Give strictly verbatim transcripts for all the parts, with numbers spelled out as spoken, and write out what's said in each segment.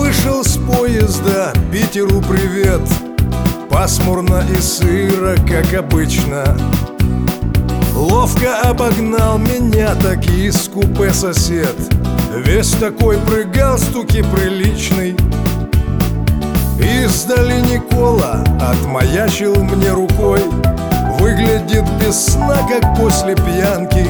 вышел с поезда, Питеру привет. Пасмурно и сыро, как обычно. Ловко обогнал меня таки из купе сосед. Весь такой при галстуке приличный. Издали Никола отмаячил мне рукой. Выглядит без сна, как после пьянки.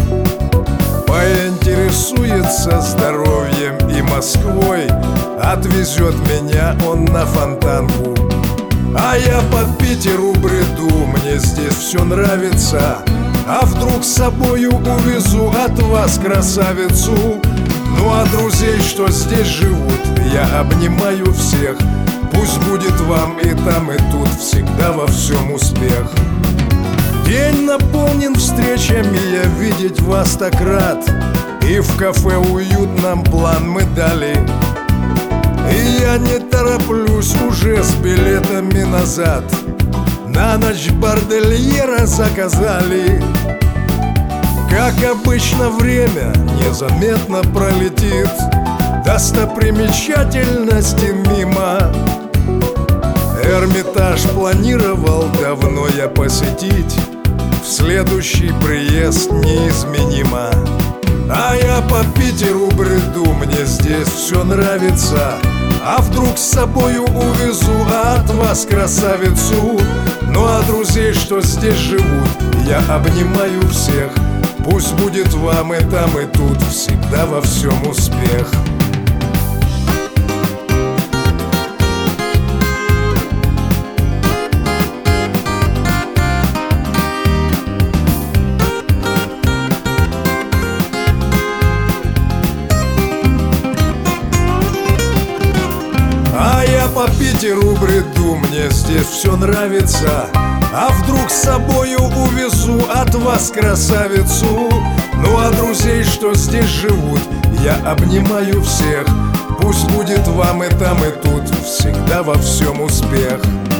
Поинтересуется здоровьем и Москвой. Отвезет меня он на Фонтанку. А я по Питеру бреду, мне здесь все нравится. А вдруг с собою увезу от вас красавицу? Ну а друзей, что здесь живут, я обнимаю всех. Пусть будет вам и там, и тут всегда во всем успех. День наполнен встречами, я видеть вас так рад. И в кафе уютном план мы дали. И я не тороплюсь уже с билетами назад. На ночь бордельера заказали. Как обычно, время незаметно пролетит. Достопримечательности мимо. Эрмитаж планировал давно я посетить. В следующий приезд неизменимо. А я по Питеру бреду, мне здесь все нравится. А вдруг с собою увезу от вас красавицу? Ну а друзей, что здесь живут, я обнимаю всех. Пусть будет вам и там, и тут всегда во всем успех. По Питеру бреду, мне здесь все нравится. А вдруг с собою увезу от вас красавицу? Ну а друзей, что здесь живут, я обнимаю всех. Пусть будет вам и там, и тут всегда во всем успех.